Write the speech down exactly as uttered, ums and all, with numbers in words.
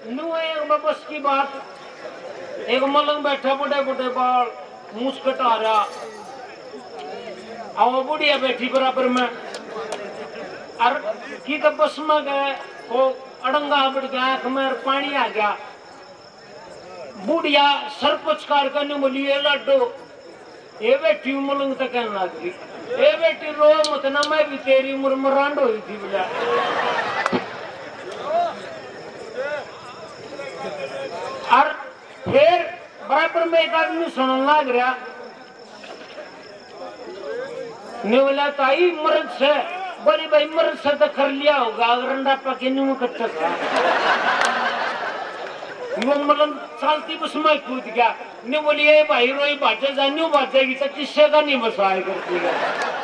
नू एक बस की बात, एक मलंग बैठा बुढ़े बुढ़े बाल मूछ कटा रहा, और बुढ़िया बैठी बराबर में, और की तो बस में गए वो अड़ंगा बढ़ गया, आंख में पानी आ गया। बुढ़िया सर पुचकार करने बोली ये लड्डू, ये बेटी मलंग तक कहने लगी, ये बेटी रो मत ना, मैं भी तेरी मुरमुरांड हुई थी बोला। और फिर बराबर में एक आदमी सुनने लग रहा, ने बोला ताई मर्द से, बोली भाई मर्द से तो कर लिया होगा, अगर अंडा पके नहीं कच्चा था। वो मतलब चालती बस में कूद गया, ने बोली ये भाई रोई बाजे जानी बाजेगी तो किससे का नहीं बसाए करती है।